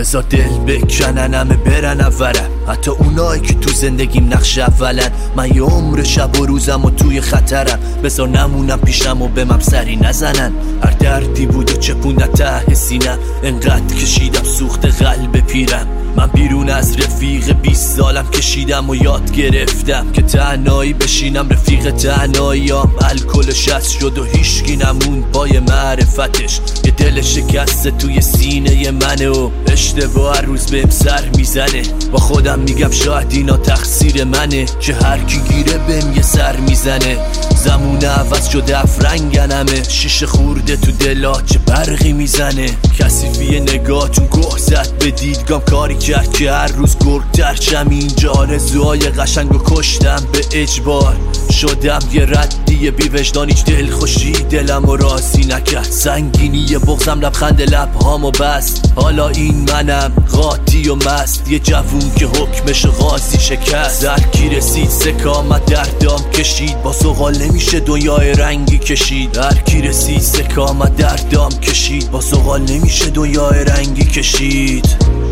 بذار دل بکنن همه برن اولن، حتی اونایی که تو زندگیم نقش اولن. من یه عمر شب و روزم و توی خطرم، بذار نمونم پیشم و به من سری نزنن. هر دردی بود و چپوندن ته سینم، انقدر کشیدم سوخت قلب پیرم. من بیرون از رفیق 20 سالم کشیدم و یاد گرفتم که تنهایی بشینم رفیق تنهاییام. الکلش از شد و هیچکی نموند پای معرفتش، یه دل شکسته توی سینه منه و اشتباه هر روز بهم سر میزنه. با خودم میگم شاید اینا تقصیر منه که هر کی گیره بهم یه سر میزنه. زمون عوض شده افرنگن همه، شیشه خورده تو دلا چه برقی میزنه. کثیفی نگاهتون گوه زد به دیدگام، کاری کرد که هر روز گرگ‌تر شم. اینجا آرزوهای قشنگو کشتم به اجبار، شدم یه ردی بی وجدان. هیچ دل خوشی دلمو راضی نکرد، سنگینی بغضم لبخند لبهامو بست. حالا این منم قاطی و مست، یه جوون که حکمش قاضی شکست. درکی رسید سکامت دردام کشید، با سوغال نمیشه دنیای رنگی کشید. درکی رسید سکامت دردام کشید، با سوغال نمیشه دنیای رنگی کشید.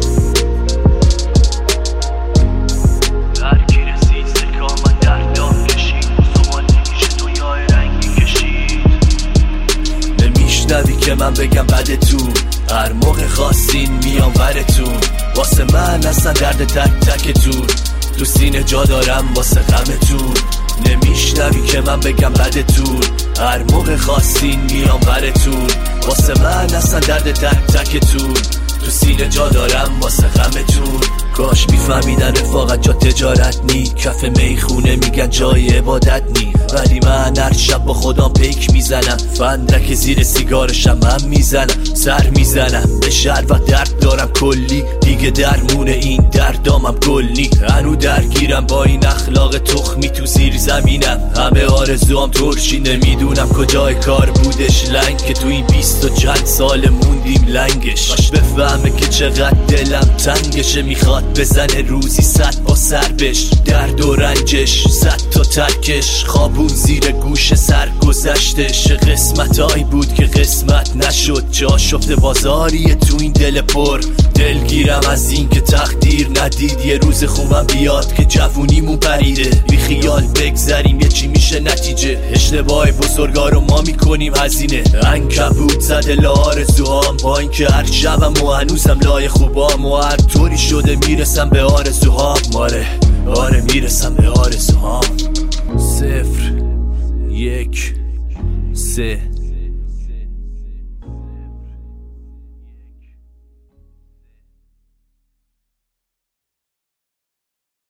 نمیشنوی که من بگم بدتون، هر موقع خواستین میام برتون. واسه من اصلا درد تک تکتون، تو سینه جا دارم واسه غمتون. نمیشنوی که من بگم بدتون، هر موقع خواستین میام برتون. واسه من اصلا درد تک تکتون، تو سینه جا دارم واسه غمتون. کاش میفهمیدن رفاقت جا تجارت نی، کف میخونه میگن جای عبادت نی. ولی من هر شب با خودم پیک میزنم، فندک زیر سیگارشم هم میزنم. سر میزنم به شهر و درد دارم کلی، دیگه درمون این دردامم گل نی. هنو درگیرم با این اخلاق تخمی تو زیر زمینم. همه آرزوام ترشی، نمیدونم کجای کار بودش لنگ که تو این 20 و چند سال موندیم لنگش. باش بفهمه که چقدر دلم تنگشه، میخواد بزنه روزی 100 با سر بش. درد و رنجش 100 تا ترکش، خوابون زیر گوش سر گذشتش. قسمتایی بود که قسمت نشد، جا شفته بازاریه تو این دل پر. دلگیرم از این که تقدیر ندید یه روز خوبم بیاد که جوونیمون پریده. بی خیال بگذریم یه چی میشه نتیجه، اشتباه بزرگا رو ما میکنیم هزینه. عنکبوت زده لآرزوهام، با این که هر شبم و هنوزم لای خوبام. و هر طوری شده میرسم به آرزوهام. آره میرسم به آرزوهام. 0 1 3